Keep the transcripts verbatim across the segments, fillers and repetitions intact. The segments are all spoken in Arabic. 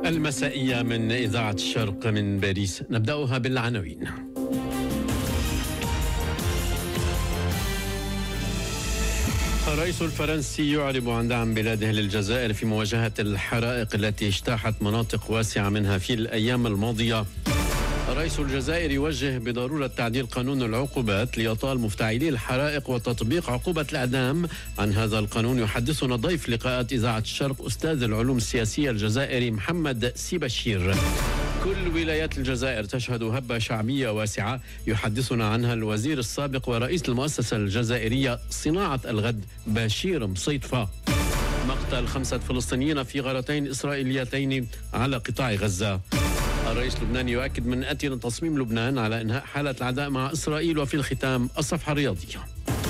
المسائية من إذاعة الشرق من باريس، نبدأها بالعناوين. الرئيس الفرنسي يعرب عن دعم بلاده للجزائر في مواجهة الحرائق التي اجتاحت مناطق واسعة منها في الأيام الماضية. رئيس الجزائر يوجه بضرورة تعديل قانون العقوبات ليطال مفتعلي الحرائق وتطبيق عقوبة الإعدام. عن هذا القانون يحدثنا ضيف لقاءات إذاعة الشرق أستاذ العلوم السياسية الجزائري محمد سي بشير. كل ولايات الجزائر تشهد هبة شعبية واسعة يحدثنا عنها الوزير السابق ورئيس المؤسسة الجزائرية صناعة الغد بشير مصيطفة. مقتل خمسة فلسطينيين في غارتين إسرائيليتين على قطاع غزة. الرئيس اللبناني يؤكد من أتي تصميم لبنان على إنهاء حالة العداء مع إسرائيل. وفي الختام الصفحة الرياضية.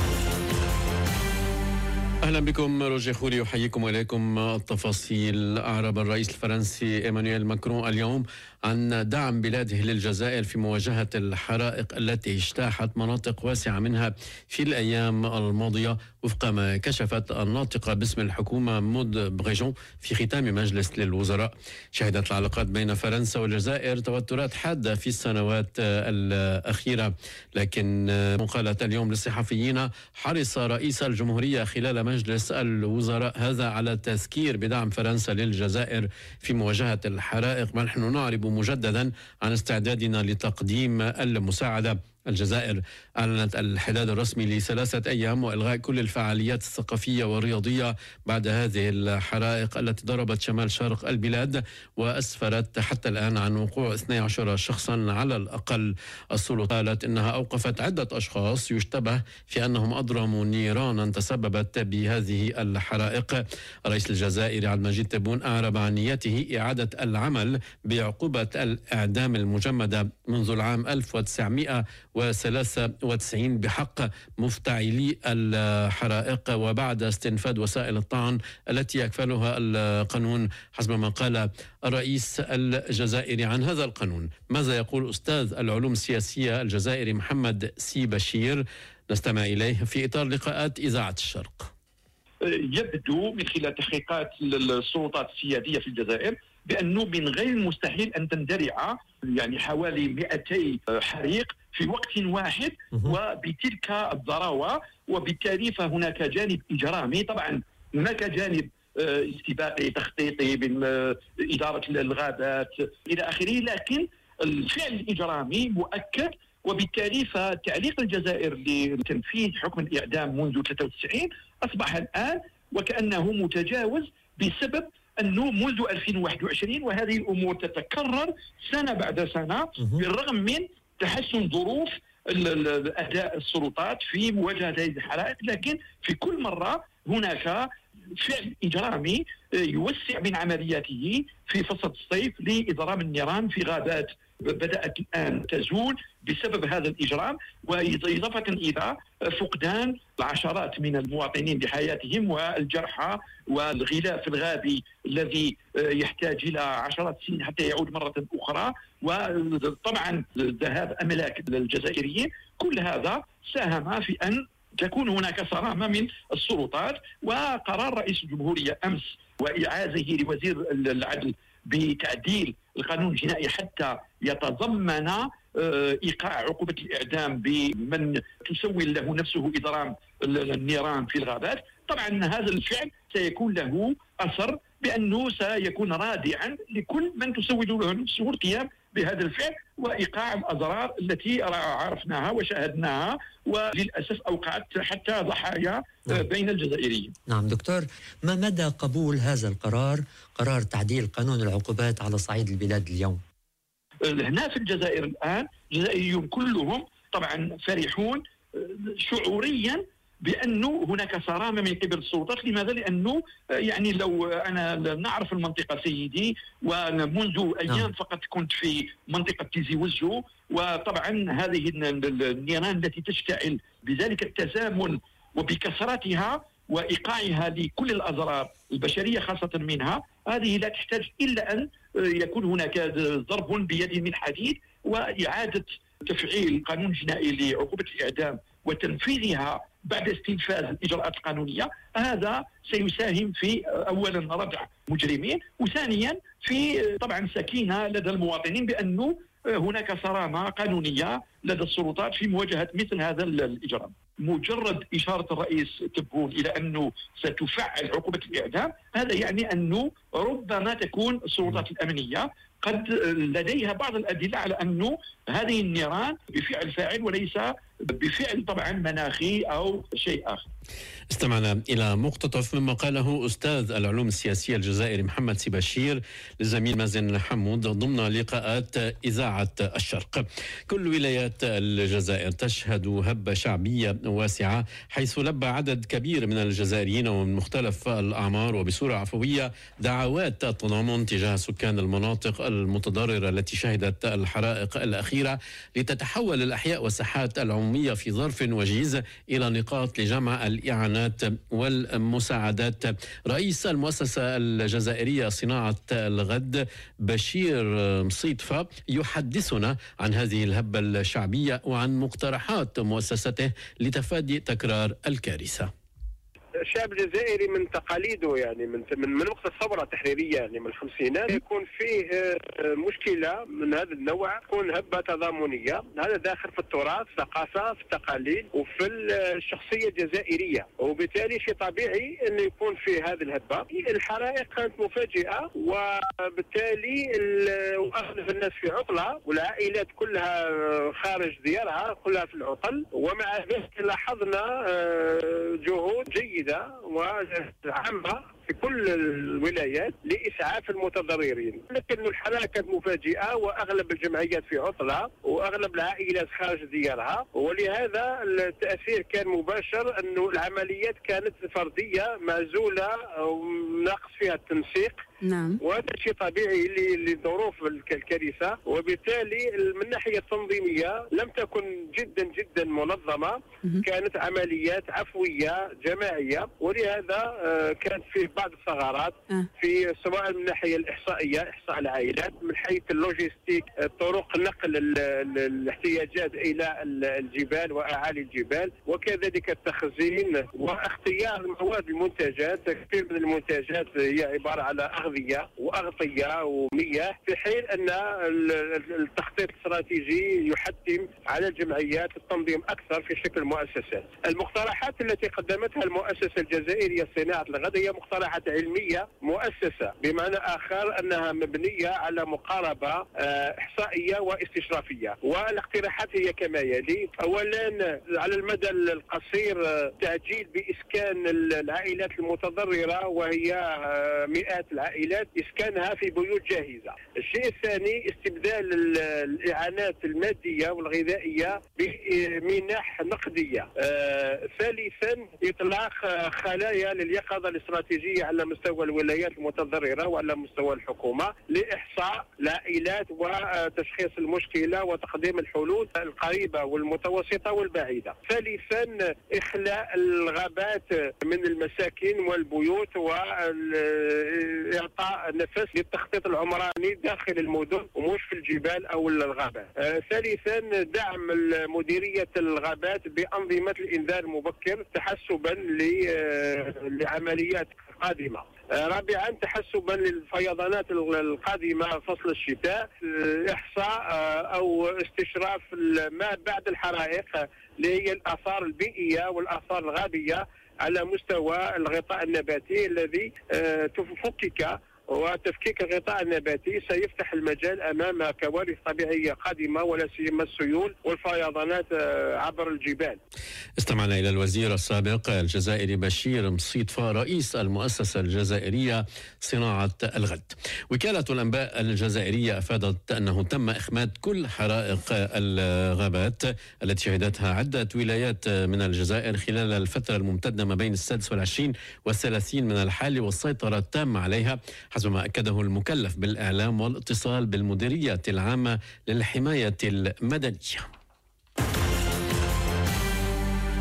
أهلا بكم، روجي خوري يحييكم وإليكم التفاصيل. أعرب الرئيس الفرنسي إيمانويل ماكرون اليوم عن دعم بلاده للجزائر في مواجهة الحرائق التي اجتاحت مناطق واسعة منها في الأيام الماضية، وفق ما كشفت الناطقة باسم الحكومة مود بريجون في ختام مجلس للوزراء. شهدت العلاقات بين فرنسا والجزائر توترات حادة في السنوات الأخيرة، لكن مقالة اليوم للصحفيين حرص رئيس الجمهورية خلال مجلس الوزراء هذا على التذكير بدعم فرنسا للجزائر في مواجهة الحرائق. ونحن نعرب مجددا عن استعدادنا لتقديم المساعدة. الجزائر أعلنت الحداد الرسمي لثلاثة أيام وإلغاء كل الفعاليات الثقافية والرياضية بعد هذه الحرائق التي ضربت شمال شرق البلاد وأسفرت حتى الآن عن وقوع اثني عشر شخصا على الأقل. السلطات قالت إنها أوقفت عدة أشخاص يشتبه في أنهم أضرموا نيرانا تسببت بهذه الحرائق. الرئيس الجزائري عبد المجيد تبون أعرب عن نيته إعادة العمل بعقوبة الإعدام المجمدة منذ العام ألف وتسعمائة وثلاثة وتسعين بحق مفتعلي الحرائق وبعد استنفاد وسائل الطعن التي يكفلها القانون حسب ما قال الرئيس الجزائري عن هذا القانون. ماذا يقول أستاذ العلوم السياسية الجزائري محمد سي بشير؟ نستمع إليه في إطار لقاءات إذاعة الشرق. يبدو من خلال تحقيقات السلطات السيادية في الجزائر بأنه من غير المستحيل أن تندرع يعني حوالي مئتي حريق في وقت واحد وبتلك الضراوة، وبالتالي فهناك جانب إجرامي. طبعا هناك جانب استباقي تخطيطي من إدارة الغابات إلى آخره، لكن الفعل الإجرامي مؤكد. وبالتالي فتعليق الجزائر لتنفيذ حكم الإعدام منذ ثلاثة وتسعين أصبح الآن وكأنه متجاوز بسبب أنه منذ ألفين وواحد وعشرين وهذه الأمور تتكرر سنة بعد سنة بالرغم من تحسن ظروف أداء السلطات في مواجهة هذه الحرائق، لكن في كل مرة هناك فعل إجرامي يوسع من عملياته في فصل الصيف لإضرام النيران في غابات بدأت الآن تزول بسبب هذا الإجرام، وإضافة إلى فقدان العشرات من المواطنين لحياتهم والجرحى والغلاف الغابي الذي يحتاج إلى عشرات السنين حتى يعود مرة أخرى، وطبعا ذهاب أملاك الجزائريين. كل هذا ساهم في أن تكون هناك صرامة من السلطات. وقرار رئيس الجمهورية أمس وإعازه لوزير العدل بتعديل القانون الجنائي حتى يتضمن إيقاع عقوبة الإعدام بمن تسول له نفسه إضرام النيران في الغابات. طبعا هذا الفعل سيكون له أثر بأنه سيكون رادعا لكل من تسول له نفسه القيام بهذا الفعل وإيقاع الأضرار التي عرفناها وشاهدناها وللأسف أوقعت حتى ضحايا بين الجزائريين. نعم دكتور، ما مدى قبول هذا القرار، قرار تعديل قانون العقوبات على صعيد البلاد اليوم؟ هنا في الجزائر الآن الجزائريون كلهم طبعا فرحون شعوريا بأنه هناك صرامة من قبل السلطات. لماذا؟ لأنه يعني لو أنا نعرف المنطقة سيدي، ومنذ أيام فقط كنت في منطقة تيزي وزو، وطبعا هذه النيران التي تشتعل بذلك التزامن وبكثرتها وإيقاعها لكل الأضرار البشرية خاصة منها، هذه لا تحتاج إلا أن يكون هناك ضرب بيد من حديد وإعادة تفعيل قانون جنائي لعقوبة الإعدام وتنفيذها بعد استنفاذ الإجراءات القانونية، هذا سيساهم في أولا ردع مجرمين، وثانيا في طبعا سكينة لدى المواطنين بأنه هناك صرامة قانونية لدى السلطات في مواجهة مثل هذا الإجرام. مجرد إشارة الرئيس تبون إلى أنه ستفعل عقوبة الإعدام، هذا يعني أنه ربما تكون السلطات الأمنية قد لديها بعض الأدلة على أنه هذه النيران بفعل فاعل وليس بفعل طبعا مناخي أو شيء آخر. استمعنا إلى مقتطف مما قاله أستاذ العلوم السياسية الجزائري محمد سباشير للزميل مازن حمود ضمن لقاءات إذاعة الشرق. كل ولايات الجزائر تشهد هبة شعبية واسعة، حيث لبى عدد كبير من الجزائريين ومن مختلف الأعمار وبصورة عفوية دعوات التضامن تجاه سكان المناطق المتضررة التي شهدت الحرائق الأخيرة، لتتحول الأحياء والساحات العمومية في ظرف وجيز إلى نقاط لجمع الإعانات والمساعدات. رئيس المؤسسة الجزائرية صناعة الغد بشير مصيطفة يحدثنا عن هذه الهبة الشعبية وعن مقترحات مؤسسته لتفادي تكرار الكارثة. الشعب الجزائري من تقاليده يعني من من من وقت الثوره التحريريه يعني من الخمسينات يكون فيه مشكله من هذا النوع، تكون هبه تضامنيه، هذا داخل في التراث، في الثقافه، في التقاليد وفي الشخصيه الجزائريه، وبالتالي شيء طبيعي انه يكون في هذه الهبه. الحرائق كانت مفاجئه وبالتالي اغلب الناس في عطله والعائلات كلها خارج ديارها كلها في العطل، ومع ذلك لاحظنا جهود جيده وعامة في كل الولايات لإسعاف المتضررين، لكن الحالة كانت مفاجئة وأغلب الجمعيات في عطلة وأغلب العائلات خارج ديارها، ولهذا التأثير كان مباشر أنه العمليات كانت فردية معزولة وناقص فيها التنسيق. نعم. وهذا شيء طبيعي لظروف الكارثة، وبالتالي من الناحية التنظيمية لم تكن جدا جدا منظمة، كانت عمليات عفوية جماعية، ولهذا كانت في بعض الثغرات في سواء من الناحية الإحصائية إحصاء العائلات، من حيث اللوجستيك طرق نقل الاحتياجات إلى الجبال وأعالي الجبال، وكذلك التخزين واختيار المواد المنتجات. كثير من المنتجات هي عبارة على أغذية وأغطية ومياه، في حين أن التخطيط الاستراتيجي يحتم على الجمعيات التنظيم أكثر في شكل مؤسسات. المقترحات التي قدمتها المؤسسة الجزائرية صناعة الغد هي مقترحات علمية مؤسسة، بمعنى آخر أنها مبنية على مقاربة إحصائية واستشرافية. والاقتراحات هي كما يلي: أولا، على المدى القصير تعجيل بإسكان العائلات المتضررة وهي مئات العائلات، إسكانها في بيوت جاهزة. الشيء الثاني، استبدال الإعانات المادية والغذائية بمنح نقدية. آه، ثالثا، إطلاق خلايا لليقظة الاستراتيجية على مستوى الولايات المتضررة وعلى مستوى الحكومة لإحصاء العائلات وتشخيص المشكلة وتقديم الحلول القريبة والمتوسطة والبعيدة. ثالثا، إخلاء الغابات من المساكن والبيوت وإعطاء نفس للتخطيط العمراني داخل المدن ومش في الجبال أو الغابات. آه، ثالثا، دعم مديرية الغابات بأنظمة الإنذار المبكر تحسبا لعمليات قادمة. رابعا، تحسبا للفيضانات القادمة فصل الشتاء، إحصاء أو استشراف ما بعد الحرائق اللي هي الآثار البيئية والآثار الغابية على مستوى الغطاء النباتي الذي تفكك، وتفكيك الغطاء النباتي سيفتح المجال امام كوارث طبيعيه قادمه ولا سيما السيول والفيضانات عبر الجبال. استمعنا الى الوزير السابق الجزائري بشير مصيطفة رئيس المؤسسه الجزائريه صناعه الغد. وكاله الانباء الجزائريه افادت انه تم اخماد كل حرائق الغابات التي شهدتها عده ولايات من الجزائر خلال الفتره الممتده ما بين السادس والعشرين والثلاثين من الحالي، والسيطره التامه عليها حسب ما أكده المكلف بالإعلام والاتصال بالمديرية العامة للحماية المدنية.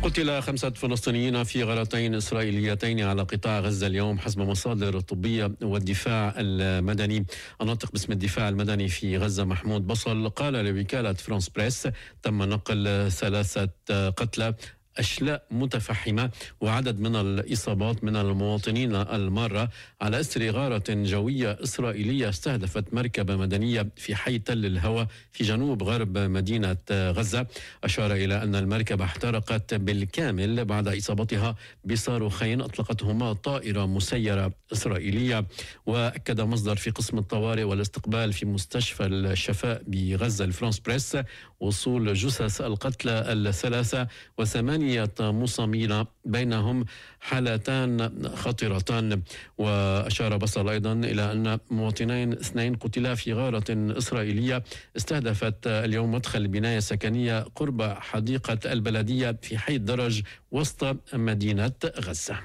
قتل خمسة فلسطينيين في غارتين إسرائيليتين على قطاع غزة اليوم حسب مصادر طبية والدفاع المدني. الناطق باسم الدفاع المدني في غزة محمود بصل قال لوكالة فرانس بريس تم نقل ثلاثة قتلى أشلاء متفحمة وعدد من الإصابات من المواطنين المارة على إثر غارة جوية إسرائيلية استهدفت مركبة مدنية في حي تل الهوى في جنوب غرب مدينة غزة. أشار إلى أن المركبة احترقت بالكامل بعد إصابتها بصاروخين أطلقتهما طائرة مسيرة إسرائيلية. وأكد مصدر في قسم الطوارئ والاستقبال في مستشفى الشفاء بغزة لفرانس بريس وصول جثث القتلى الثلاثة وثمانية مصابين بينهم حالتان خطيرتان. وأشار بصل أيضا إلى أن مواطنين اثنين قتلا في غارة إسرائيلية استهدفت اليوم مدخل بناية سكنية قرب حديقة البلدية في حي الدرج وسط مدينة غزة.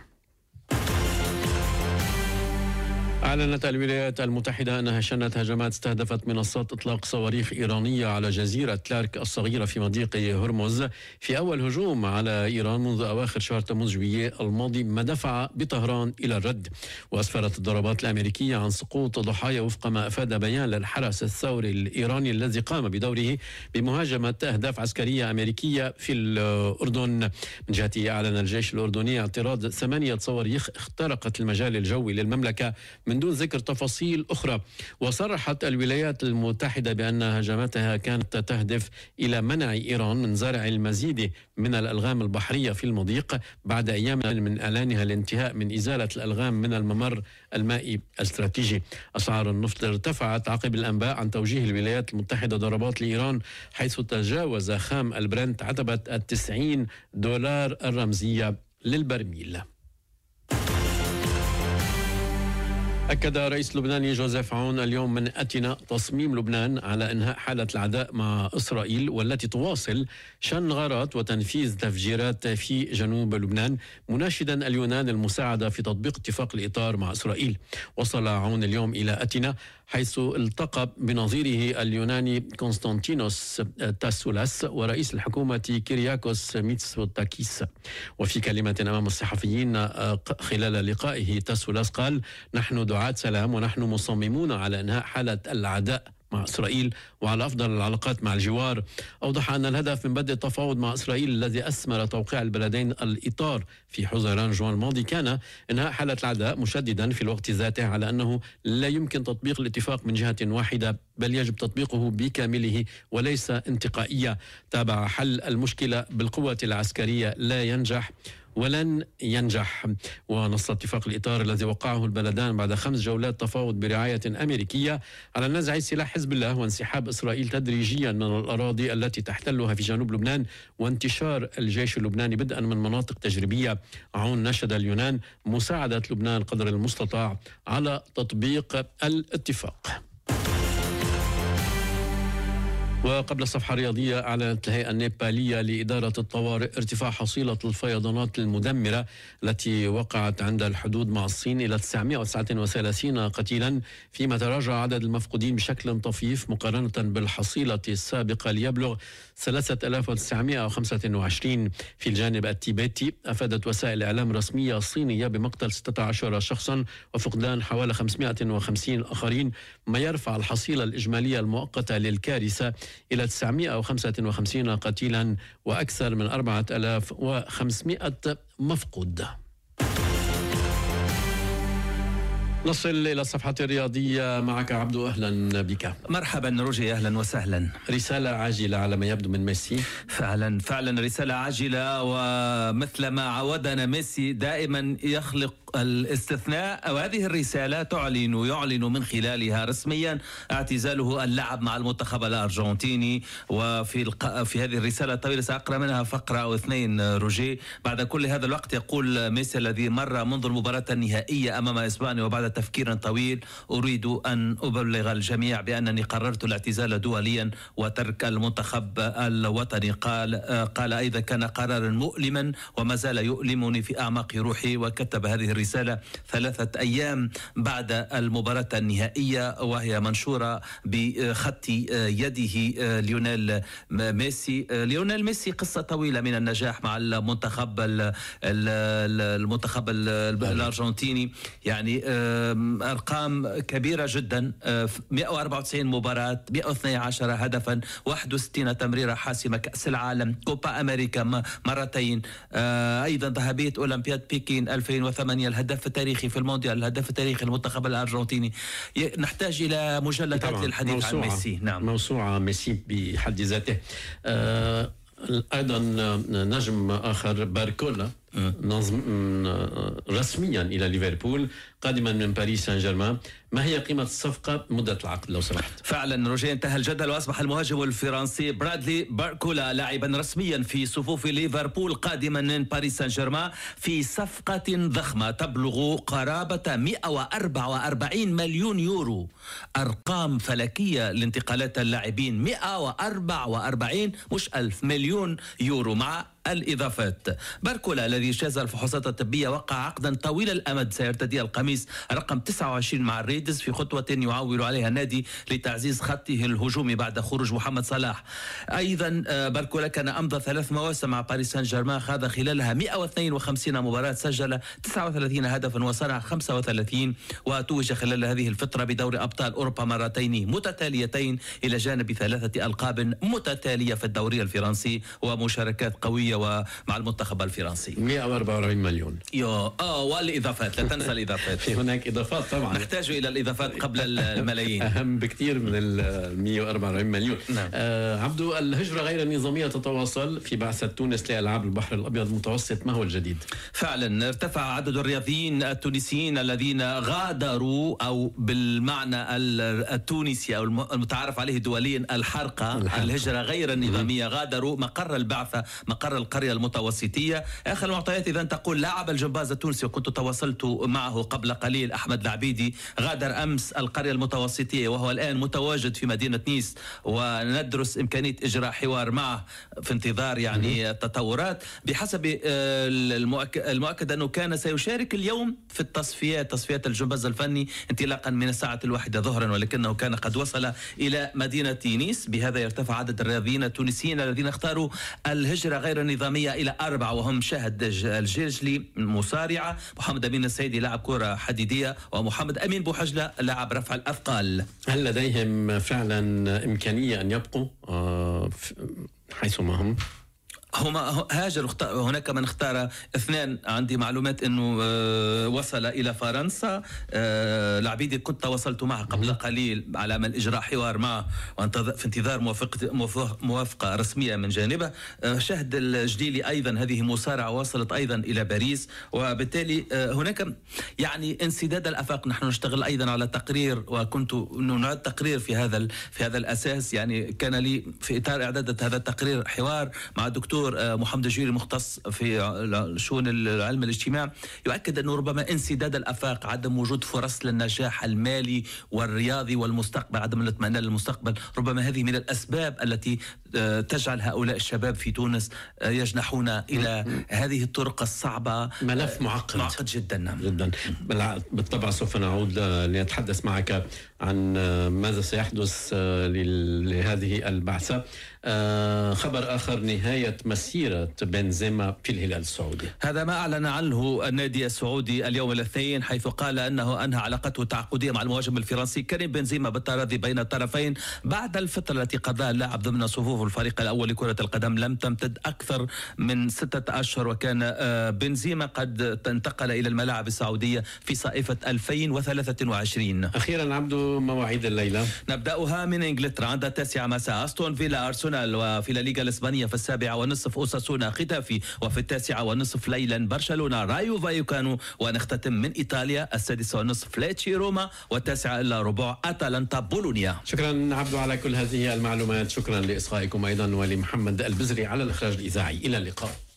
أعلنت الولايات المتحدة أنها شنت هجمات استهدفت منصات إطلاق صواريخ إيرانية على جزيرة لارك الصغيرة في مضيق هرمز في أول هجوم على إيران منذ أواخر شهر تموز جويلية الماضي، ما دفع بطهران إلى الرد. وأسفرت الضربات الأمريكية عن سقوط ضحايا وفق ما أفاد بيان للحرس الثوري الإيراني الذي قام بدوره بمهاجمة أهداف عسكرية أمريكية في الأردن. من جهته أعلن الجيش الأردني اعتراض ثمانية صواريخ اخترقت المجال الجوي للمملكة من دون ذكر تفاصيل أخرى. وصرحت الولايات المتحدة بأن هجماتها كانت تهدف إلى منع إيران من زرع المزيد من الألغام البحرية في المضيق بعد أيام من إعلانها الانتهاء من إزالة الألغام من الممر المائي الاستراتيجي. أسعار النفط ارتفعت عقب الأنباء عن توجيه الولايات المتحدة ضربات لإيران، حيث تجاوز خام البرنت عتبة التسعين دولار الرمزية للبرميل. أكد رئيس لبنان جوزيف عون اليوم من أتنا تصميم لبنان على إنهاء حالة العداء مع إسرائيل والتي تواصل شن غارات وتنفيذ تفجيرات في جنوب لبنان، مناشدا اليونان المساعدة في تطبيق اتفاق الإطار مع إسرائيل. وصل عون اليوم إلى أتنا حيث التقى بنظيره اليوناني كونستانتينوس تاسولاس ورئيس الحكومة كيرياكوس ميتسوتاكيس. وفي كلمة أمام الصحفيين خلال لقائه تاسولاس قال: نحن دعاة سلام ونحن مصممون على إنهاء حالة العداء مع إسرائيل وعلى أفضل العلاقات مع الجوار. أوضح أن الهدف من بدء التفاوض مع إسرائيل الذي أثمر توقيع البلدين الإطار في حزيران جوان الماضي كان إنهاء حالة العداء، مشددا في الوقت ذاته على أنه لا يمكن تطبيق الاتفاق من جهة واحدة بل يجب تطبيقه بكامله وليس انتقائية. تابع: حل المشكلة بالقوة العسكرية لا ينجح ولن ينجح. ونص اتفاق الإطار الذي وقعه البلدان بعد خمس جولات تفاوض برعاية أمريكية على نزع سلاح حزب الله وانسحاب إسرائيل تدريجيا من الأراضي التي تحتلها في جنوب لبنان وانتشار الجيش اللبناني بدءا من مناطق تجريبية. عون نشد اليونان مساعدة لبنان قدر المستطاع على تطبيق الاتفاق. وقبل الصفحة الرياضية، أعلنت الهيئة النيبالية لإدارة الطوارئ ارتفاع حصيلة الفيضانات المدمرة التي وقعت عند الحدود مع الصين إلى تسعمائة وتسعة وثلاثين قتيلا، فيما تراجع عدد المفقودين بشكل طفيف مقارنة بالحصيلة السابقة ليبلغ ثلاثة آلاف وتسعمائة وخمسة وعشرين. في الجانب التيبيتي، أفادت وسائل إعلام رسمية صينية بمقتل ستة عشر شخصا وفقدان حوالي خمسمائة وخمسين آخرين، ما يرفع الحصيلة الإجمالية المؤقتة للكارثة إلى تسعمائة وخمسة وخمسين قتيلا وأكثر من أربعة آلاف وخمسمائة مفقود. نصل إلى الصفحة الرياضية معك عبدو، أهلا بك. مرحبا روجي، أهلا وسهلا. رسالة عاجلة على ما يبدو من ميسي. فعلا فعلا رسالة عاجلة، ومثل ما عودنا ميسي دائما يخلق الاستثناء، وهذه الرسالة تعلن يعلن من خلالها رسميا اعتزاله اللعب مع المنتخب الأرجنتيني. وفي الق... في هذه الرسالة الطويلة سأقرأ منها فقرة أو اثنين روجي. بعد كل هذا الوقت يقول ميسي الذي مر منذ المباراة النهائية أمام إسبانيا وبعد تفكير طويل: أريد أن أبلغ الجميع بأنني قررت الاعتزال دوليا وترك المنتخب الوطني. قال قال أيضا: كان قرارا مؤلما وما زال يؤلمني في أعماق روحي. وكتب هذه الرسالة ثلاثة أيام بعد المباراة النهائية، وهي منشورة بخط يده ليونيل ميسي. ليونيل ميسي قصة طويلة من النجاح مع المنتخب المنتخب الأرجنتيني، يعني أرقام كبيرة جدا، مئة وأربعة وتسعين مباراة، مئة واثني عشر هدفا، واحد وستين تمريرة حاسمة، كأس العالم، كوبا أمريكا مرتين، أيضا ذهبية أولمبياد بكين ألفين وثمانية، الهدف التاريخي في المونديال، الهدف التاريخي المنتخب الأرجنتيني. نحتاج إلى مجلدات للحديث عن ميسي. نعم، موسوعة ميسي بحد ذاته. آه أيضا نجم آخر باركولا نظم رسميا إلى ليفربول قادما من باريس سان جيرمان. ما هي قيمة الصفقة، مدة العقد لو سمحت؟ فعلا روجيه، انتهى الجدل وأصبح المهاجم الفرنسي برادلي باركولا لاعبا رسميا في صفوف ليفربول قادما من باريس سان جيرمان في صفقة ضخمة تبلغ قرابة مئة وأربعة وأربعين مليون يورو. أرقام فلكية لانتقالات اللاعبين، مئة وأربعة وأربعين مش ألف مليون يورو مع الإضافات. باركولا الذي اجتاز الفحوصات الطبية وقع عقدا طويل الأمد سيرتدي القميص رقم تسعة وعشرين مع الريدز في خطوة يعول عليها النادي لتعزيز خطه الهجومي بعد خروج محمد صلاح. أيضا باركولا كان أمضى ثلاث مواسم مع باريس سان جيرمان، خاض خلالها مئة واثنين وخمسين مباراة، سجل تسعة وثلاثين هدفا وصنع خمسة وثلاثين، وتوج خلال هذه الفترة بدوري أبطال أوروبا مرتين متتاليتين إلى جانب ثلاثة ألقاب متتالية في الدوري الفرنسي ومشاركات قوية ومع المنتخب الفرنسي. مئة وأربعة وأربعين مليون. يو اه والإضافات، لا تنسى الإضافات. في هناك إضافات طبعا، نحتاج إلى الإضافات قبل الملايين، أهم بكثير من ال مئة وأربعة وأربعين مليون. نعم. آه عبدو، الهجرة غير النظامية تتواصل في بعثة تونس لألعاب البحر الأبيض المتوسط، ما هو الجديد؟ فعلا ارتفع عدد الرياضيين التونسيين الذين غادروا، أو بالمعنى التونسي أو المتعارف عليه دوليا الحرقة، الحرقة. الهجرة غير النظامية، غادروا مقر البعثة، مقر القرية المتوسطية. آخر المعطيات إذا تقول لاعب الجمباز التونسي، وكنت تواصلت معه قبل قليل، أحمد العبيدي، غادر أمس القرية المتوسطية وهو الآن متواجد في مدينة نيس، وندرس إمكانية إجراء حوار معه في انتظار يعني التطورات. بحسب المؤكد أنه كان سيشارك اليوم في التصفيات، تصفيات الجمباز الفني انطلاقا من الساعة الواحدة ظهرا، ولكنه كان قد وصل إلى مدينة نيس. بهذا يرتفع عدد الرياضيين التونسيين الذين اختاروا الهجرة غير النظامية إلى أربعة، وهم شاهد الجيجلي مصارعة، محمد أمين السيدي لاعب كرة حديدية، ومحمد أمين بوحجلة لاعب رفع الأثقال. هل لديهم فعلا إمكانية أن يبقوا حيثما هم؟ هما هاجر، هناك من اختار اثنان، عندي معلومات انه وصل الى فرنسا. العبيدي كنت تواصلت معه قبل قليل على امل اجراء حوار معه في انتظار موافقه موافقه رسميه من جانبه. شهد الجديلي ايضا هذه مصارعه وصلت ايضا الى باريس، وبالتالي هناك يعني انسداد الافاق. نحن نشتغل ايضا على تقرير، وكنت نعد تقرير في هذا في هذا الاساس، يعني كان لي في اطار اعداد هذا التقرير حوار مع الدكتور محمد الجويري مختص في شؤون العلم الاجتماع، يؤكد أنه ربما انسداد الأفاق، عدم وجود فرص للنجاح المالي والرياضي والمستقبل، عدم الاطمئنان للمستقبل، ربما هذه من الأسباب التي تجعل هؤلاء الشباب في تونس يجنحون إلى هذه الطرق الصعبة. ملف معقد معقد جدا جدا. بالطبع سوف نعود لنتحدث معك عن ماذا سيحدث لهذه البعثة. خبر آخر، نهاية مسيرة بنزيما في الهلال السعودي. هذا ما أعلن عنه النادي السعودي اليوم الاثنين، حيث قال أنه أنهى علاقته التعاقدية مع المهاجم الفرنسي كريم بنزيما بالتراضي بين الطرفين بعد الفترة التي قضاها اللاعب ضمن صفوف الفريق الأول لكرة القدم لم تمتد أكثر من ستة أشهر. وكان بنزيما قد انتقل إلى الملاعب السعودية في صيفة ألفين وثلاثة وعشرين. أخيرا عبدو، مواعيد الليلة نبدأها من إنجلترا عند التاسعة مساء أستون فيلا أرسنال، وفي الليغا الإسبانية في السابعة والنصف أوساسونا ختافي، وفي التاسعة والنصف ليلا برشلونة رايو فايوكانو، ونختتم من إيطاليا السادسة والنصف ليتشي روما، والتاسعة إلا ربع أتلانتا بولونيا. شكرا عبدو على كل هذه المعلومات، شكرا لإصغائكم أيضا ولمحمد البزري على الإخراج الإذاعي. إلى اللقاء.